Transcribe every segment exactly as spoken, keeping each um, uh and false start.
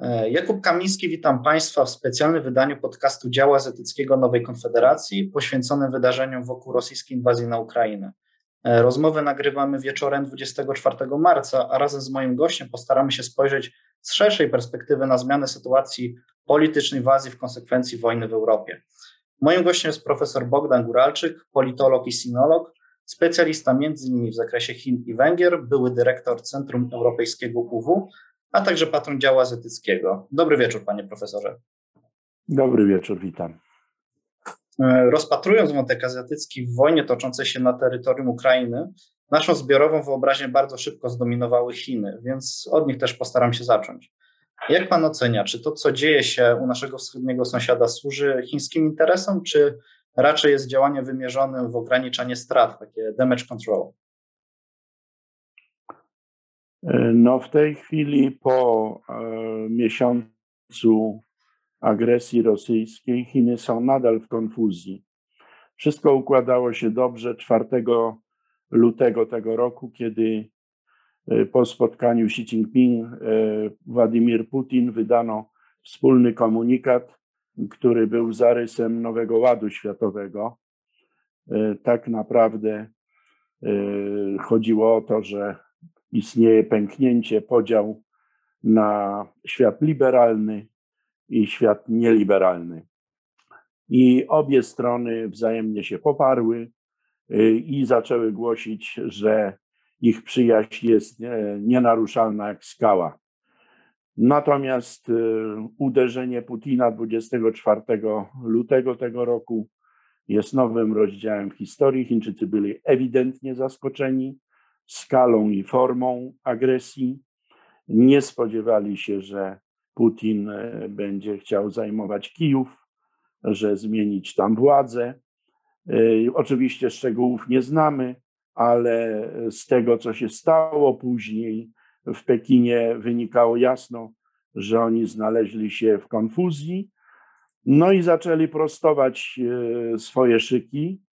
Jakub Kamiński, witam Państwa w specjalnym wydaniu podcastu Działu Azjatyckiego Nowej Konfederacji poświęconym wydarzeniom wokół rosyjskiej inwazji na Ukrainę. Rozmowę nagrywamy wieczorem dwudziestego czwartego marca, a razem z moim gościem postaramy się spojrzeć z szerszej perspektywy na zmianę sytuacji politycznej w Azji w konsekwencji wojny w Europie. Moim gościem jest profesor Bogdan Guralczyk, politolog i sinolog, specjalista między innymi w zakresie Chin i Węgier, były dyrektor Centrum Europejskiego U W, a także patron działu azjatyckiego. Dobry wieczór, panie profesorze. Dobry wieczór, witam. Rozpatrując wątek azjatycki w wojnie toczącej się na terytorium Ukrainy, naszą zbiorową wyobraźnię bardzo szybko zdominowały Chiny, więc od nich też postaram się zacząć. Jak pan ocenia, czy to, co dzieje się u naszego wschodniego sąsiada, służy chińskim interesom, czy raczej jest działaniem wymierzonym w ograniczanie strat, takie damage control? No w tej chwili po e, miesiącu agresji rosyjskiej Chiny są nadal w konfuzji. Wszystko układało się dobrze czwartego lutego tego roku, kiedy e, po spotkaniu Xi Jinping, e, Władimir Putin wydano wspólny komunikat, który był zarysem nowego ładu światowego. E, tak naprawdę e, chodziło o to, że istnieje pęknięcie, podział na świat liberalny i świat nieliberalny. I obie strony wzajemnie się poparły i zaczęły głosić, że ich przyjaźń jest nienaruszalna jak skała. Natomiast uderzenie Putina dwudziestego czwartego lutego tego roku jest nowym rozdziałem w historii. Chińczycy byli ewidentnie zaskoczeni skalą i formą agresji. Nie spodziewali się, że Putin będzie chciał zajmować Kijów, że zmienić tam władzę. Oczywiście szczegółów nie znamy, ale z tego, co się stało później w Pekinie, wynikało jasno, że oni znaleźli się w konfuzji. No i zaczęli prostować swoje szyki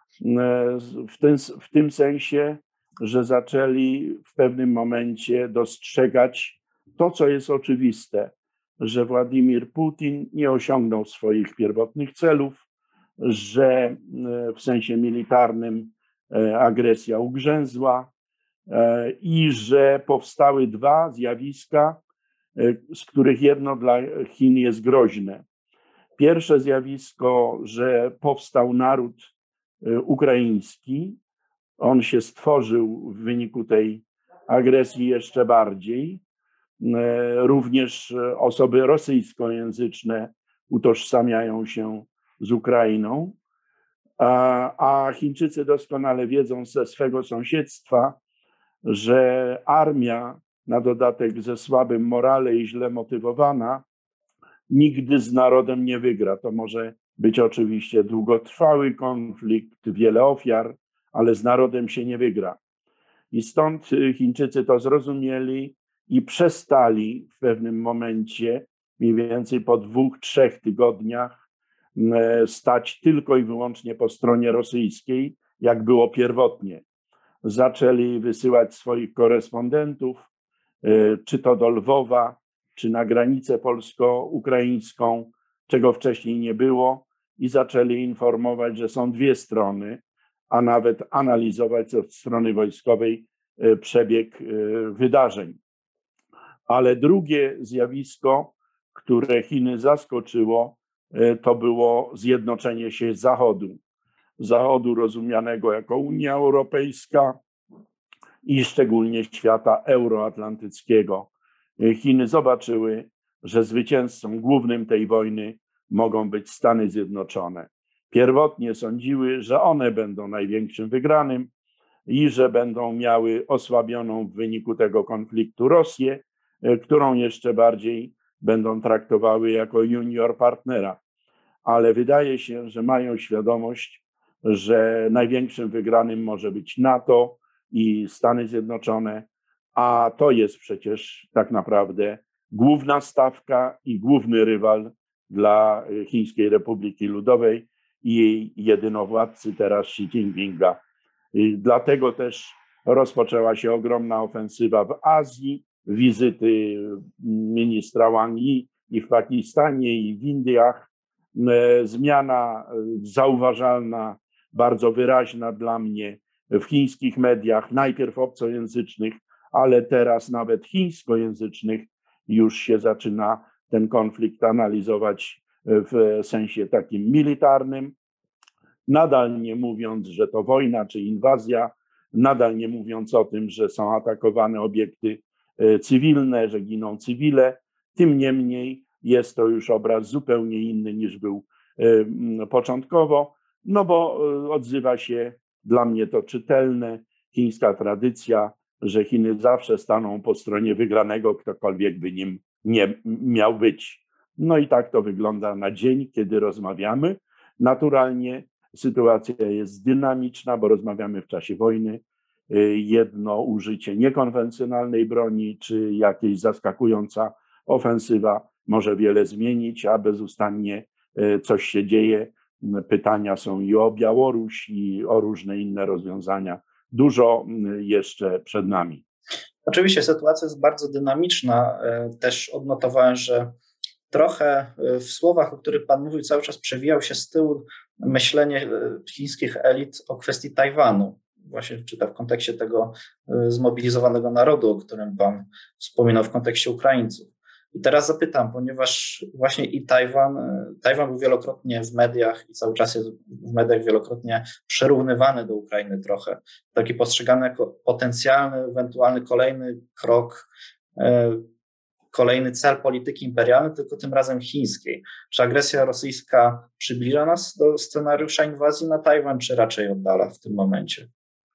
w tym, w tym sensie, że zaczęli w pewnym momencie dostrzegać to, co jest oczywiste, że Władimir Putin nie osiągnął swoich pierwotnych celów, że w sensie militarnym agresja ugrzęzła i że powstały dwa zjawiska, z których jedno dla Chin jest groźne. Pierwsze zjawisko, że powstał naród ukraiński. On się stworzył w wyniku tej agresji jeszcze bardziej. Również osoby rosyjskojęzyczne utożsamiają się z Ukrainą, a, a Chińczycy doskonale wiedzą ze swego sąsiedztwa, że armia, na dodatek ze słabym morale i źle motywowana, nigdy z narodem nie wygra. To może być oczywiście długotrwały konflikt, wiele ofiar, ale z narodem się nie wygra. I stąd Chińczycy to zrozumieli i przestali w pewnym momencie, mniej więcej po dwóch, trzech tygodniach, stać tylko i wyłącznie po stronie rosyjskiej, jak było pierwotnie. Zaczęli wysyłać swoich korespondentów, czy to do Lwowa, czy na granicę polsko-ukraińską, czego wcześniej nie było, i zaczęli informować, że są dwie strony, a nawet analizować od strony wojskowej przebieg wydarzeń. Ale drugie zjawisko, które Chiny zaskoczyło, to było zjednoczenie się Zachodu. Zachodu rozumianego jako Unia Europejska i szczególnie świata euroatlantyckiego. Chiny zobaczyły, że zwycięzcą głównym tej wojny mogą być Stany Zjednoczone. Pierwotnie sądziły, że one będą największym wygranym i że będą miały osłabioną w wyniku tego konfliktu Rosję, którą jeszcze bardziej będą traktowały jako junior partnera. Ale wydaje się, że mają świadomość, że największym wygranym może być NATO i Stany Zjednoczone, a to jest przecież tak naprawdę główna stawka i główny rywal dla Chińskiej Republiki Ludowej i jej jedynowładcy teraz Xi Jinpinga. I dlatego też rozpoczęła się ogromna ofensywa w Azji, wizyty ministra Wang Yi i w Pakistanie, i w Indiach. Zmiana zauważalna, bardzo wyraźna dla mnie w chińskich mediach, najpierw obcojęzycznych, ale teraz nawet chińskojęzycznych, już się zaczyna ten konflikt analizować w sensie takim militarnym. Nadal nie mówiąc, że to wojna czy inwazja, nadal nie mówiąc o tym, że są atakowane obiekty cywilne, że giną cywile. Tym niemniej jest to już obraz zupełnie inny niż był początkowo, no bo odzywa się, dla mnie to czytelne, chińska tradycja, że Chiny zawsze staną po stronie wygranego, ktokolwiek by nim nie miał być. No i tak to wygląda na dzień, kiedy rozmawiamy. Naturalnie sytuacja jest dynamiczna, bo rozmawiamy w czasie wojny. Jedno użycie niekonwencjonalnej broni, czy jakaś zaskakująca ofensywa może wiele zmienić, a bezustannie coś się dzieje. Pytania są i o Białoruś, i o różne inne rozwiązania. Dużo jeszcze przed nami. Oczywiście sytuacja jest bardzo dynamiczna. Też odnotowałem, że trochę w słowach, o których Pan mówił, cały czas przewijał się z tyłu myślenie chińskich elit o kwestii Tajwanu. Właśnie czyta w kontekście tego zmobilizowanego narodu, o którym Pan wspominał w kontekście Ukraińców. I teraz zapytam, ponieważ właśnie i Tajwan, Tajwan był wielokrotnie w mediach i cały czas jest w mediach wielokrotnie przyrównywany do Ukrainy trochę, taki postrzegany jako potencjalny, ewentualny kolejny krok, kolejny cel polityki imperialnej, tylko tym razem chińskiej. Czy agresja rosyjska przybliża nas do scenariusza inwazji na Tajwan, czy raczej oddala w tym momencie?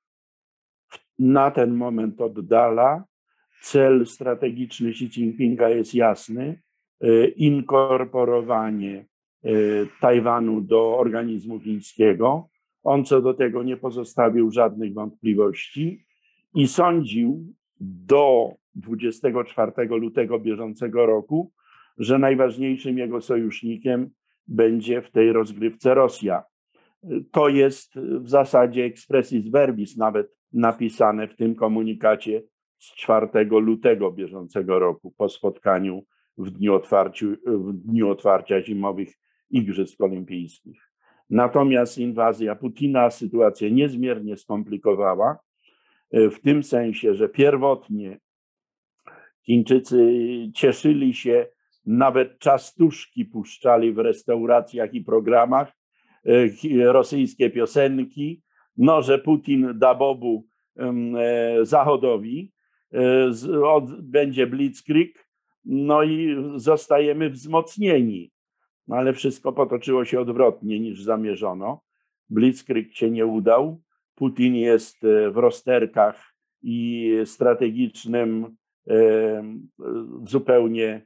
Na ten moment oddala. Cel strategiczny Xi Jinpinga jest jasny. Inkorporowanie Tajwanu do organizmu chińskiego. On co do tego nie pozostawił żadnych wątpliwości i sądził do dwudziestego czwartego lutego bieżącego roku, że najważniejszym jego sojusznikiem będzie w tej rozgrywce Rosja. To jest w zasadzie expressis verbis nawet napisane w tym komunikacie z czwartego lutego bieżącego roku po spotkaniu w dniu, otwarciu, w dniu otwarcia zimowych Igrzysk Olimpijskich. Natomiast inwazja Putina sytuację niezmiernie skomplikowała w tym sensie, że pierwotnie Chińczycy cieszyli się, nawet czastuszki puszczali w restauracjach i programach, rosyjskie piosenki, no, że Putin da bobu Zachodowi, będzie blitzkrieg, no i zostajemy wzmocnieni. Ale wszystko potoczyło się odwrotnie niż zamierzono. Blitzkrieg się nie udał. Putin jest w rozterkach i strategicznym zupełnie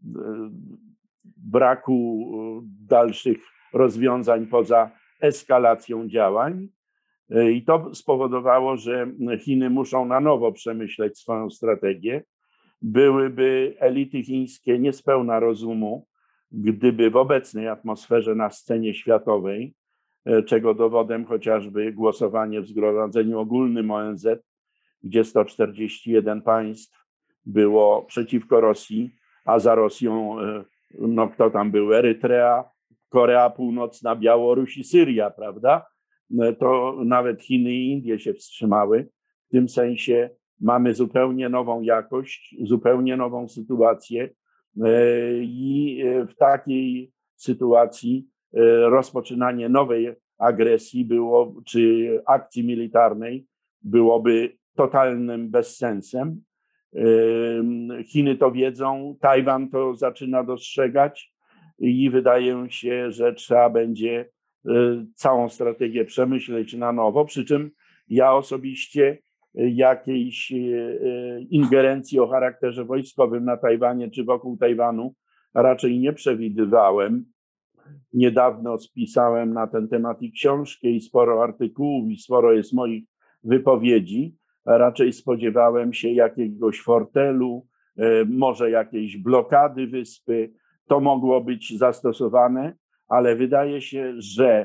braku dalszych rozwiązań poza eskalacją działań. I to spowodowało, że Chiny muszą na nowo przemyśleć swoją strategię. Byłyby elity chińskie niespełna rozumu, gdyby w obecnej atmosferze na scenie światowej, czego dowodem chociażby głosowanie w Zgromadzeniu Ogólnym O N Z, gdzie sto czterdzieści jeden państw było przeciwko Rosji, a za Rosją, no kto tam był, Erytrea, Korea Północna, Białoruś i Syria, prawda? To nawet Chiny i Indie się wstrzymały. W tym sensie mamy zupełnie nową jakość, zupełnie nową sytuację i w takiej sytuacji rozpoczynanie nowej agresji było, czy akcji militarnej byłoby totalnym bezsensem. Chiny to wiedzą, Tajwan to zaczyna dostrzegać i wydaje się, że trzeba będzie całą strategię przemyśleć na nowo, przy czym ja osobiście jakiejś ingerencji o charakterze wojskowym na Tajwanie czy wokół Tajwanu raczej nie przewidywałem. Niedawno spisałem na ten temat i książkę, i sporo artykułów, i sporo jest moich wypowiedzi. Raczej spodziewałem się jakiegoś fortelu, może jakiejś blokady wyspy. To mogło być zastosowane, ale wydaje się, że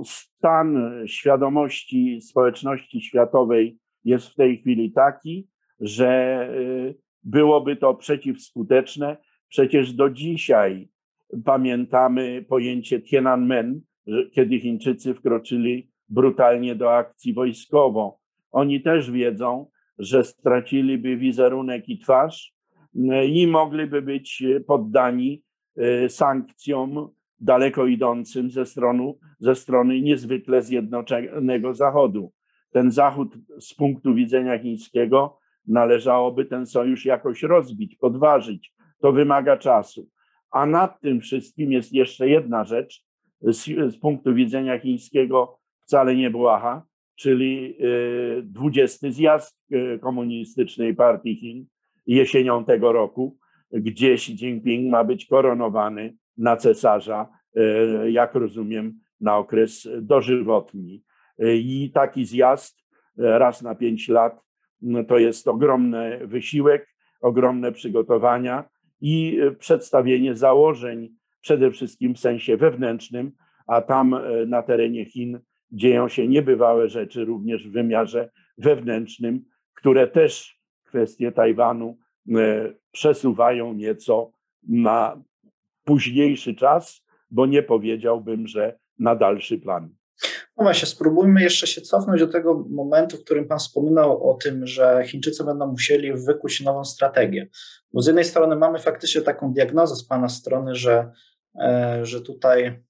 stan świadomości społeczności światowej jest w tej chwili taki, że byłoby to przeciwskuteczne. Przecież do dzisiaj pamiętamy pojęcie Tiananmen, kiedy Chińczycy wkroczyli brutalnie do akcji wojskową. Oni też wiedzą, że straciliby wizerunek i twarz i mogliby być poddani sankcjom daleko idącym ze strony, ze strony niezwykle zjednoczonego Zachodu. Ten Zachód z punktu widzenia chińskiego należałoby ten sojusz jakoś rozbić, podważyć. To wymaga czasu. A nad tym wszystkim jest jeszcze jedna rzecz z, z punktu widzenia chińskiego wcale niebłaha, czyli dwudziesty zjazd Komunistycznej Partii Chin jesienią tego roku, gdzie Xi Jinping ma być koronowany na cesarza, jak rozumiem, na okres dożywotni. I taki zjazd raz na pięć lat to jest ogromny wysiłek, ogromne przygotowania i przedstawienie założeń przede wszystkim w sensie wewnętrznym, a tam na terenie Chin dzieją się niebywałe rzeczy również w wymiarze wewnętrznym, które też kwestię Tajwanu przesuwają nieco na późniejszy czas, bo nie powiedziałbym, że na dalszy plan. No właśnie, spróbujmy jeszcze się cofnąć do tego momentu, w którym Pan wspominał o tym, że Chińczycy będą musieli wykuć nową strategię. Bo z jednej strony mamy faktycznie taką diagnozę z Pana strony, że, że tutaj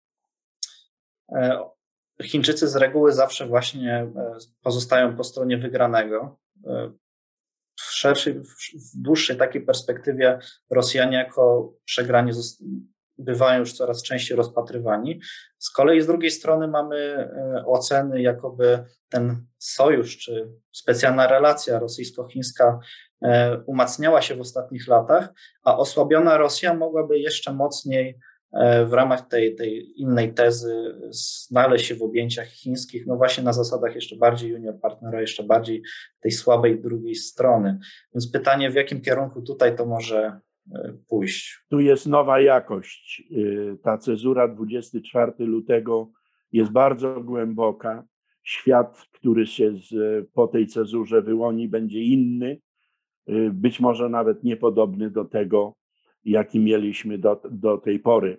Chińczycy z reguły zawsze właśnie pozostają po stronie wygranego. W szerszej, w dłuższej takiej perspektywie Rosjanie jako przegrani bywają już coraz częściej rozpatrywani. Z kolei z drugiej strony mamy oceny, jakoby ten sojusz czy specjalna relacja rosyjsko-chińska umacniała się w ostatnich latach, a osłabiona Rosja mogłaby jeszcze mocniej w ramach tej, tej innej tezy znaleźć się w objęciach chińskich, no właśnie na zasadach jeszcze bardziej junior partnera, jeszcze bardziej tej słabej drugiej strony. Więc pytanie, w jakim kierunku tutaj to może pójść? Tu jest nowa jakość. Ta cezura dwudziestego czwartego lutego jest bardzo głęboka. Świat, który się z, po tej cezurze wyłoni, będzie inny, być może nawet niepodobny do tego, jaki mieliśmy do, do tej pory.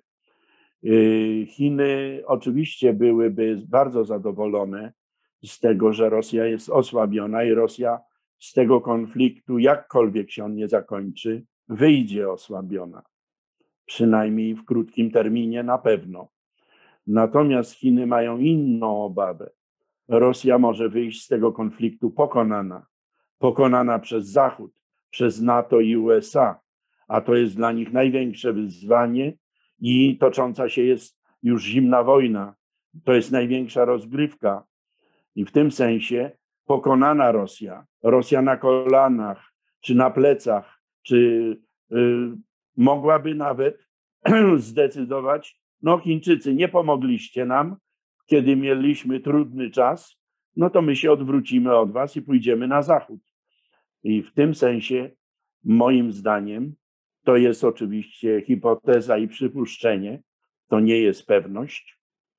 Chiny oczywiście byłyby bardzo zadowolone z tego, że Rosja jest osłabiona i Rosja z tego konfliktu, jakkolwiek się on nie zakończy, wyjdzie osłabiona. Przynajmniej w krótkim terminie na pewno. Natomiast Chiny mają inną obawę. Rosja może wyjść z tego konfliktu pokonana. Pokonana przez Zachód, przez NATO i U S A. A to jest dla nich największe wyzwanie i tocząca się jest już zimna wojna. To jest największa rozgrywka. I w tym sensie pokonana Rosja, Rosja na kolanach, czy na plecach, czy y, mogłaby nawet zdecydować, no Chińczycy, nie pomogliście nam, kiedy mieliśmy trudny czas, no to my się odwrócimy od was i pójdziemy na zachód. I w tym sensie, moim zdaniem, to jest oczywiście hipoteza i przypuszczenie, to nie jest pewność.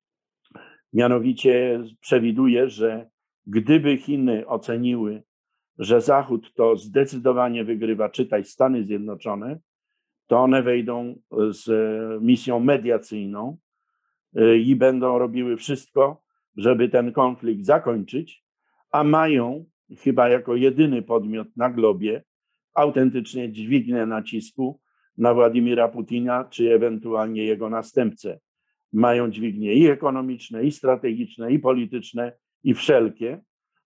Mianowicie przewiduję, że gdyby Chiny oceniły, że Zachód to zdecydowanie wygrywa, czytaj Stany Zjednoczone, to one wejdą z misją mediacyjną i będą robiły wszystko, żeby ten konflikt zakończyć, a mają chyba jako jedyny podmiot na globie autentycznie dźwignię nacisku na Władimira Putina, czy ewentualnie jego następcę. Mają dźwignie i ekonomiczne, i strategiczne, i polityczne, i wszelkie.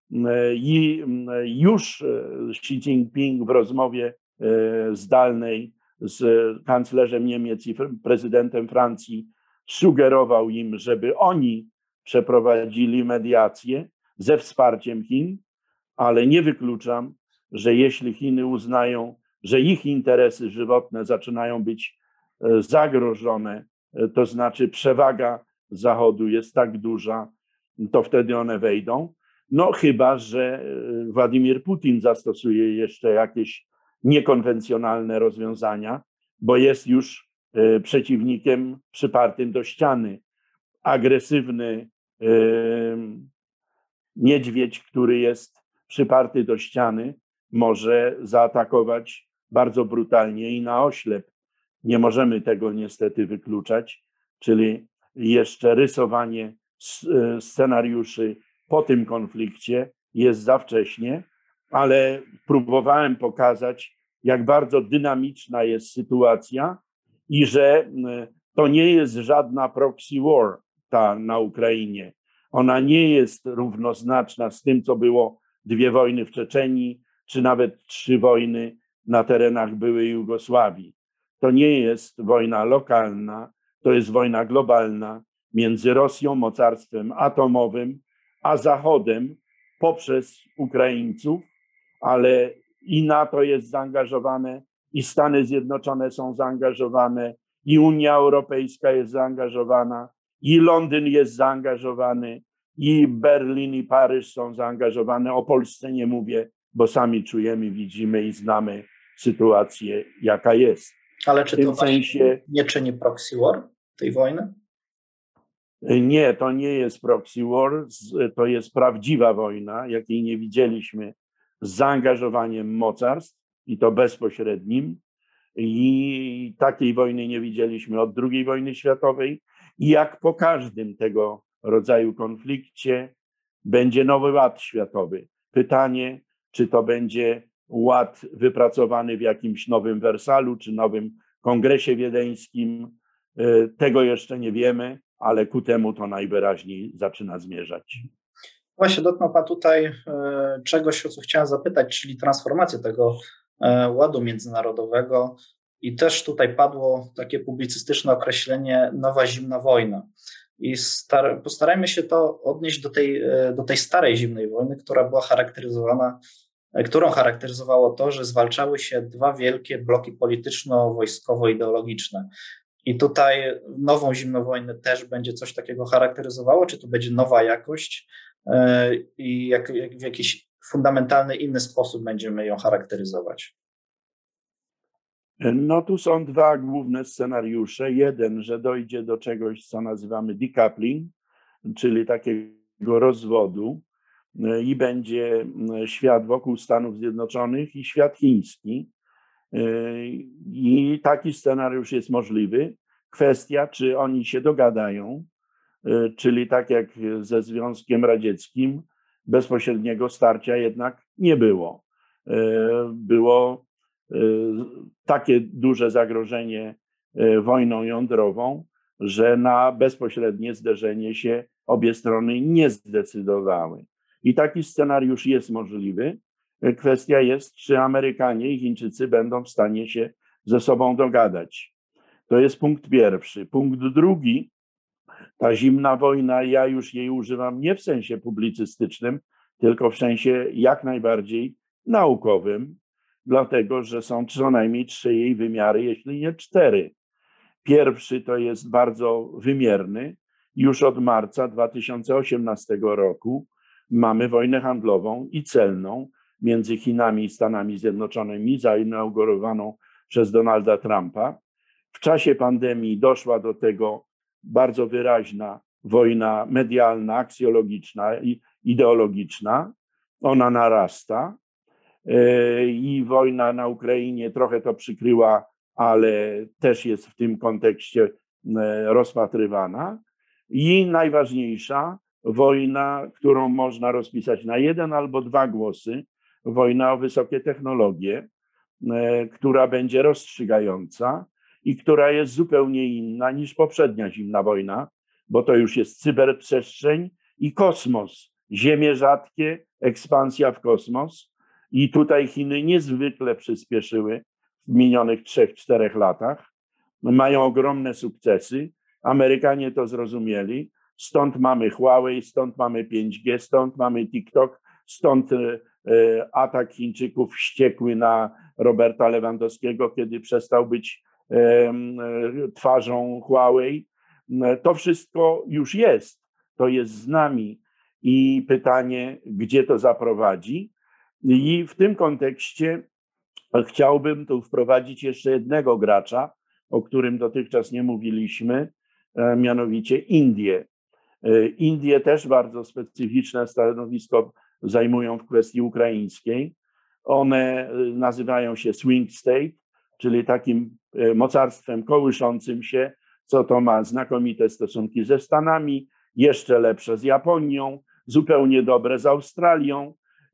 I już Xi Jinping w rozmowie zdalnej z kanclerzem Niemiec i prezydentem Francji sugerował im, żeby oni przeprowadzili mediację ze wsparciem Chin, ale nie wykluczam, że jeśli Chiny uznają, że ich interesy żywotne zaczynają być zagrożone, to znaczy przewaga Zachodu jest tak duża, to wtedy one wejdą. No chyba że Władimir Putin zastosuje jeszcze jakieś niekonwencjonalne rozwiązania, bo jest już przeciwnikiem przypartym do ściany. Agresywny niedźwiedź, który jest przyparty do ściany, może zaatakować bardzo brutalnie i na oślep. Nie możemy tego niestety wykluczać, czyli jeszcze rysowanie scenariuszy po tym konflikcie jest za wcześnie, ale próbowałem pokazać, jak bardzo dynamiczna jest sytuacja i że to nie jest żadna proxy war ta na Ukrainie. Ona nie jest równoznaczna z tym, co było dwie wojny w Czeczenii, czy nawet trzy wojny na terenach byłej Jugosławii. To nie jest wojna lokalna, to jest wojna globalna między Rosją, mocarstwem atomowym, a Zachodem poprzez Ukraińców, ale i NATO jest zaangażowane, i Stany Zjednoczone są zaangażowane, i Unia Europejska jest zaangażowana, i Londyn jest zaangażowany, i Berlin, i Paryż są zaangażowane. O Polsce nie mówię, bo sami czujemy, widzimy i znamy sytuację, jaka jest. Ale czy to sensie nie czyni proxy war tej wojny? Nie, to nie jest proxy war, to jest prawdziwa wojna, jakiej nie widzieliśmy, z zaangażowaniem mocarstw i to bezpośrednim. I takiej wojny nie widzieliśmy od drugiej wojny światowej. I jak po każdym tego rodzaju konflikcie będzie nowy ład światowy. Pytanie, czy to będzie ład wypracowany w jakimś nowym Wersalu, czy nowym Kongresie Wiedeńskim, tego jeszcze nie wiemy, ale ku temu to najwyraźniej zaczyna zmierzać. Właśnie dotknął Pan tutaj czegoś, o co chciałem zapytać, czyli transformację tego ładu międzynarodowego i też tutaj padło takie publicystyczne określenie nowa zimna wojna. I star- postarajmy się to odnieść do tej, do tej starej zimnej wojny, która była charakteryzowana, którą charakteryzowało to, że zwalczały się dwa wielkie bloki polityczno-wojskowo-ideologiczne. I tutaj nową zimną wojnę też będzie coś takiego charakteryzowało, czy to będzie nowa jakość i jak, jak w jakiś fundamentalny inny sposób będziemy ją charakteryzować? No tu są dwa główne scenariusze. Jeden, że dojdzie do czegoś, co nazywamy decoupling, czyli takiego rozwodu i będzie świat wokół Stanów Zjednoczonych i świat chiński. I taki scenariusz jest możliwy. Kwestia, czy oni się dogadają, czyli tak jak ze Związkiem Radzieckim, bezpośredniego starcia jednak nie było. Było takie duże zagrożenie wojną jądrową, że na bezpośrednie zderzenie się obie strony nie zdecydowały. I taki scenariusz jest możliwy. Kwestia jest, czy Amerykanie i Chińczycy będą w stanie się ze sobą dogadać. To jest punkt pierwszy. Punkt drugi, ta zimna wojna, ja już jej używam nie w sensie publicystycznym, tylko w sensie jak najbardziej naukowym, dlatego że są co najmniej trzy jej wymiary, jeśli nie cztery. Pierwszy to jest bardzo wymierny. Już od marca dwa tysiące osiemnastego roku mamy wojnę handlową i celną między Chinami i Stanami Zjednoczonymi, zainaugurowaną przez Donalda Trumpa. W czasie pandemii doszła do tego bardzo wyraźna wojna medialna, aksjologiczna i ideologiczna. Ona narasta i wojna na Ukrainie trochę to przykryła, ale też jest w tym kontekście rozpatrywana. I najważniejsza wojna, którą można rozpisać na jeden albo dwa głosy, wojna o wysokie technologie, która będzie rozstrzygająca i która jest zupełnie inna niż poprzednia zimna wojna, bo to już jest cyberprzestrzeń i kosmos, ziemie rzadkie, ekspansja w kosmos. I tutaj Chiny niezwykle przyspieszyły w minionych trzech, czterech latach. Mają ogromne sukcesy. Amerykanie to zrozumieli. Stąd mamy Huawei, stąd mamy pięć G, stąd mamy TikTok, stąd atak Chińczyków wściekły na Roberta Lewandowskiego, kiedy przestał być twarzą Huawei. To wszystko już jest. To jest z nami. I pytanie, gdzie to zaprowadzi? I w tym kontekście chciałbym tu wprowadzić jeszcze jednego gracza, o którym dotychczas nie mówiliśmy, mianowicie Indie. Indie też bardzo specyficzne stanowisko zajmują w kwestii ukraińskiej. One nazywają się swing state, czyli takim mocarstwem kołyszącym się, co to ma znakomite stosunki ze Stanami, jeszcze lepsze z Japonią, zupełnie dobre z Australią.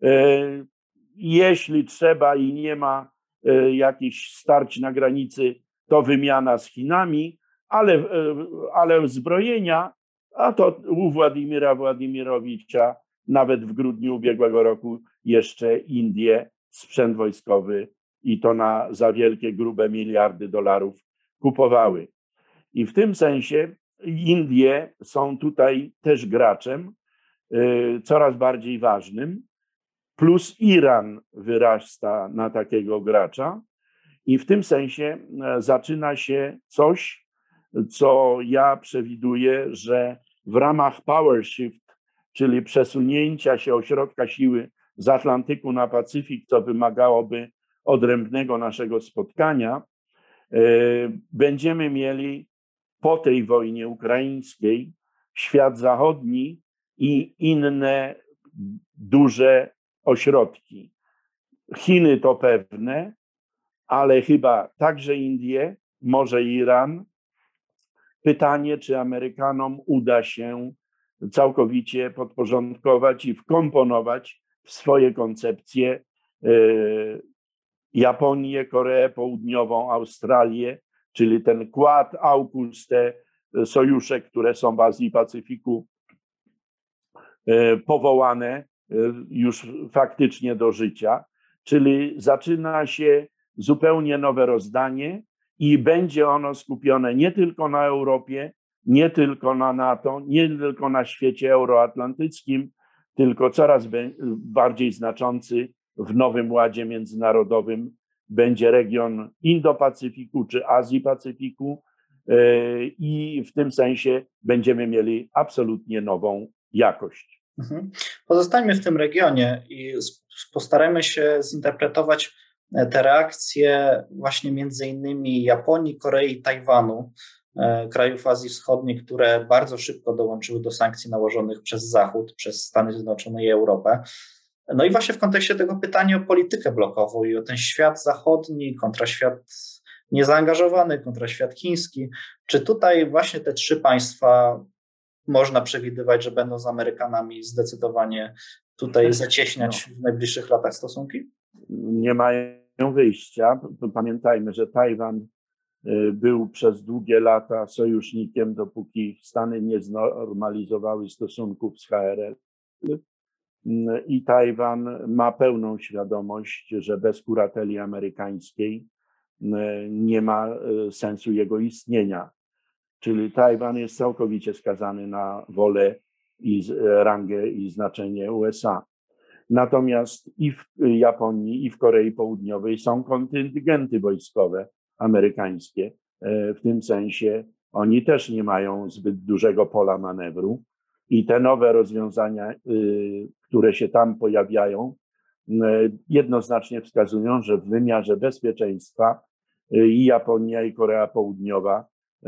Jeśli trzeba i nie ma jakichś starć na granicy, to wymiana z Chinami, ale, ale zbrojenia, a to u Władimira Władimirowicza nawet w grudniu ubiegłego roku jeszcze Indie sprzęt wojskowy i to na za wielkie, grube miliardy dolarów kupowały. I w tym sensie Indie są tutaj też graczem y, coraz bardziej ważnym, plus Iran wyrasta na takiego gracza i w tym sensie zaczyna się coś, co ja przewiduję, że w ramach power shift, czyli przesunięcia się ośrodka siły z Atlantyku na Pacyfik, co wymagałoby odrębnego naszego spotkania, będziemy mieli po tej wojnie ukraińskiej świat zachodni i inne duże ośrodki. Chiny to pewne, ale chyba także Indie, może Iran. Pytanie, czy Amerykanom uda się całkowicie podporządkować i wkomponować w swoje koncepcje y, Japonię, Koreę Południową, Australię, czyli ten Quad, AUKUS, te sojusze, które są w Azji i Pacyfiku y, powołane y, już faktycznie do życia, czyli zaczyna się zupełnie nowe rozdanie i będzie ono skupione nie tylko na Europie, nie tylko na NATO, nie tylko na świecie euroatlantyckim, tylko coraz bardziej znaczący w nowym ładzie międzynarodowym będzie region Indo-Pacyfiku czy Azji-Pacyfiku i w tym sensie będziemy mieli absolutnie nową jakość. Mhm. Pozostańmy w tym regionie i postarajmy się zinterpretować te reakcje właśnie między innymi Japonii, Korei i Tajwanu, krajów Azji Wschodniej, które bardzo szybko dołączyły do sankcji nałożonych przez Zachód, przez Stany Zjednoczone i Europę. No i właśnie w kontekście tego pytania o politykę blokową i o ten świat zachodni kontra świat niezaangażowany, kontra świat chiński. Czy tutaj właśnie te trzy państwa można przewidywać, że będą z Amerykanami zdecydowanie tutaj zacieśniać no. w najbliższych latach stosunki? Nie mają wyjścia. Pamiętajmy, że Tajwan był przez długie lata sojusznikiem, dopóki Stany nie znormalizowały stosunków z H R L. I Tajwan ma pełną świadomość, że bez kurateli amerykańskiej nie ma sensu jego istnienia. Czyli Tajwan jest całkowicie skazany na wolę i rangę i znaczenie U S A. Natomiast i w Japonii, i w Korei Południowej są kontyngenty wojskowe amerykańskie. W tym sensie oni też nie mają zbyt dużego pola manewru i te nowe rozwiązania, które się tam pojawiają, jednoznacznie wskazują, że w wymiarze bezpieczeństwa i Japonia, i Korea Południowa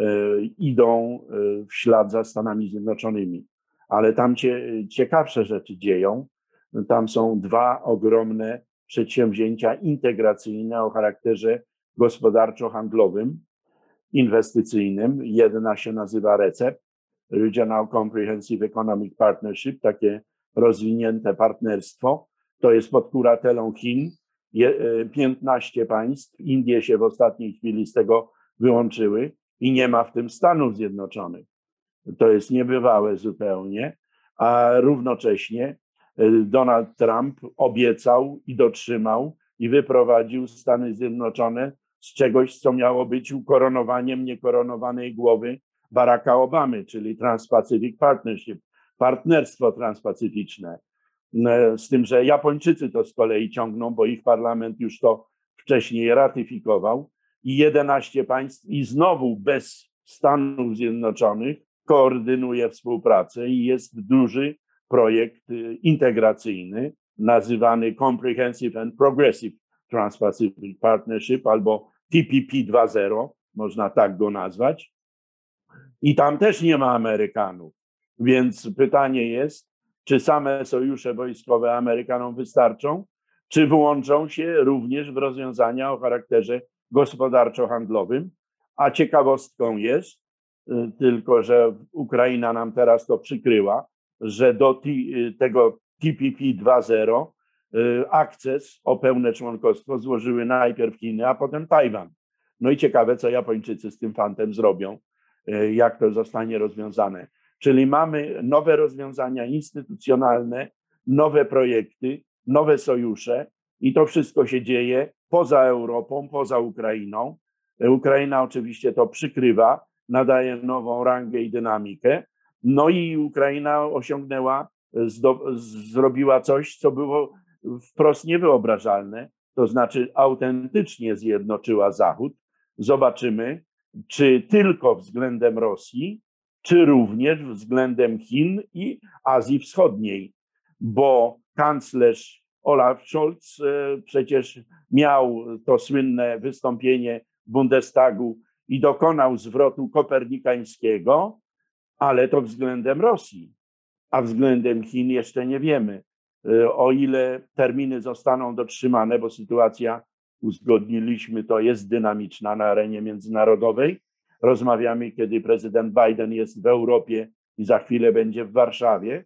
idą w ślad za Stanami Zjednoczonymi. Ale tam się ciekawsze rzeczy dzieją. Tam są dwa ogromne przedsięwzięcia integracyjne o charakterze gospodarczo-handlowym, inwestycyjnym. Jedna się nazywa RECEP, Regional Comprehensive Economic Partnership, takie rozwinięte partnerstwo. To jest pod kuratelą Chin. piętnaście państw, Indie się w ostatniej chwili z tego wyłączyły i nie ma w tym Stanów Zjednoczonych. To jest niebywałe zupełnie, a równocześnie Donald Trump obiecał i dotrzymał i wyprowadził Stany Zjednoczone z czegoś, co miało być ukoronowaniem niekoronowanej głowy Baracka Obamy, czyli Trans-Pacific Partnership, partnerstwo transpacyficzne. Z tym, że Japończycy to z kolei ciągną, bo ich parlament już to wcześniej ratyfikował i jedenaście państw i znowu bez Stanów Zjednoczonych koordynuje współpracę i jest duży projekt integracyjny nazywany Comprehensive and Progressive Trans-Pacific Partnership albo T P P dwa zero, można tak go nazwać. I tam też nie ma Amerykanów. Więc pytanie jest, czy same sojusze wojskowe Amerykanom wystarczą, czy włączą się również w rozwiązania o charakterze gospodarczo-handlowym. A ciekawostką jest tylko, że Ukraina nam teraz to przykryła, że do tego T P P dwa zero akces o pełne członkostwo złożyły najpierw Chiny, a potem Tajwan. No i ciekawe, co Japończycy z tym fantem zrobią, jak to zostanie rozwiązane. Czyli mamy nowe rozwiązania instytucjonalne, nowe projekty, nowe sojusze i to wszystko się dzieje poza Europą, poza Ukrainą. Ukraina oczywiście to przykrywa, nadaje nową rangę i dynamikę. No i Ukraina osiągnęła, zdo, zrobiła coś, co było wprost niewyobrażalne, to znaczy autentycznie zjednoczyła Zachód. Zobaczymy, czy tylko względem Rosji, czy również względem Chin i Azji Wschodniej, bo kanclerz Olaf Scholz przecież miał to słynne wystąpienie w Bundestagu i dokonał zwrotu kopernikańskiego, ale to względem Rosji, a względem Chin jeszcze nie wiemy, o ile terminy zostaną dotrzymane, bo sytuacja, uzgodniliśmy, to jest dynamiczna na arenie międzynarodowej. Rozmawiamy, kiedy prezydent Biden jest w Europie i za chwilę będzie w Warszawie.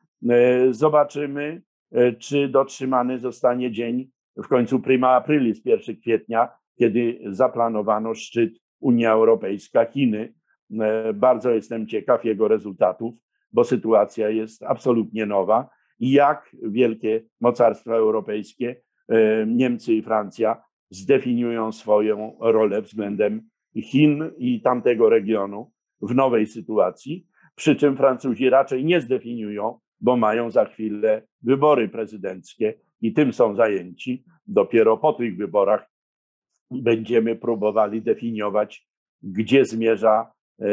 Zobaczymy, czy dotrzymany zostanie dzień w końcu prima aprilis, pierwszego kwietnia, kiedy zaplanowano szczyt Unia Europejska-Chiny. Bardzo jestem ciekaw jego rezultatów, bo sytuacja jest absolutnie nowa i jak wielkie mocarstwa europejskie, Niemcy i Francja, zdefiniują swoją rolę względem Chin i tamtego regionu w nowej sytuacji, przy czym Francuzi raczej nie zdefiniują, bo mają za chwilę wybory prezydenckie i tym są zajęci. Dopiero po tych wyborach będziemy próbowali definiować, gdzie zmierza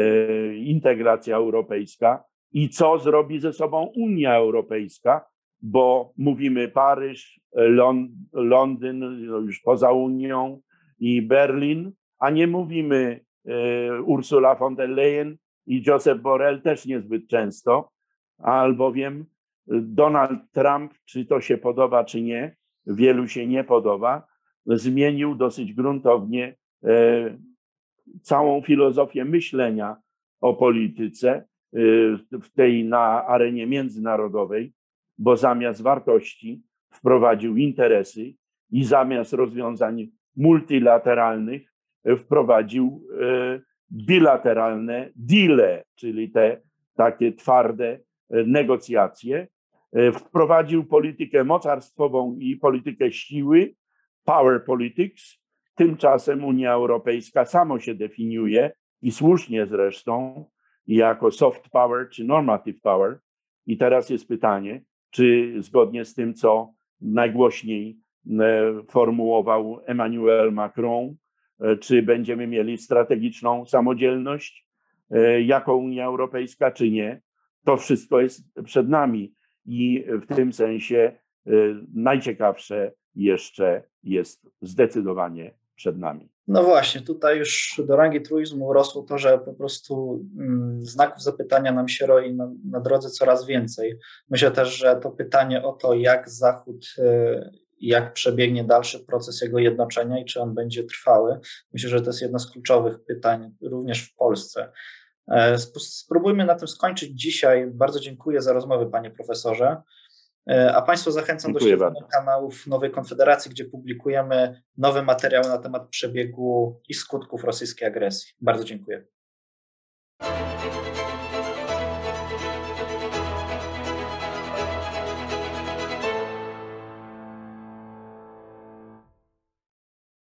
e, integracja europejska i co zrobi ze sobą Unia Europejska, bo mówimy Paryż, Lond- Londyn, no już poza Unią, i Berlin, a nie mówimy e, Ursula von der Leyen i Josep Borrell też niezbyt często, albowiem Donald Trump, czy to się podoba, czy nie, wielu się nie podoba, zmienił dosyć gruntownie e, całą filozofię myślenia o polityce e, w tej na arenie międzynarodowej, bo zamiast wartości wprowadził interesy i zamiast rozwiązań multilateralnych wprowadził e, bilateralne deale, czyli te takie twarde negocjacje. Wprowadził politykę mocarstwową i politykę siły, power politics. Tymczasem Unia Europejska samo się definiuje i słusznie zresztą jako soft power czy normative power. I teraz jest pytanie, czy zgodnie z tym, co najgłośniej formułował Emmanuel Macron, czy będziemy mieli strategiczną samodzielność jako Unia Europejska, czy nie. To wszystko jest przed nami i w tym sensie najciekawsze jeszcze jest zdecydowanie przed nami. No właśnie, tutaj już do rangi truizmu urosło to, że po prostu mm, znaków zapytania nam się roi na, na drodze coraz więcej. Myślę też, że to pytanie o to, jak Zachód, y, jak przebiegnie dalszy proces jego jednoczenia i czy on będzie trwały, myślę, że to jest jedno z kluczowych pytań również w Polsce. Spróbujmy na tym skończyć dzisiaj. Bardzo dziękuję za rozmowę, panie profesorze. A państwa zachęcam Dziękuję do śledzenia bardzo. kanałów Nowej Konfederacji, gdzie publikujemy nowe materiały na temat przebiegu i skutków rosyjskiej agresji. Bardzo dziękuję.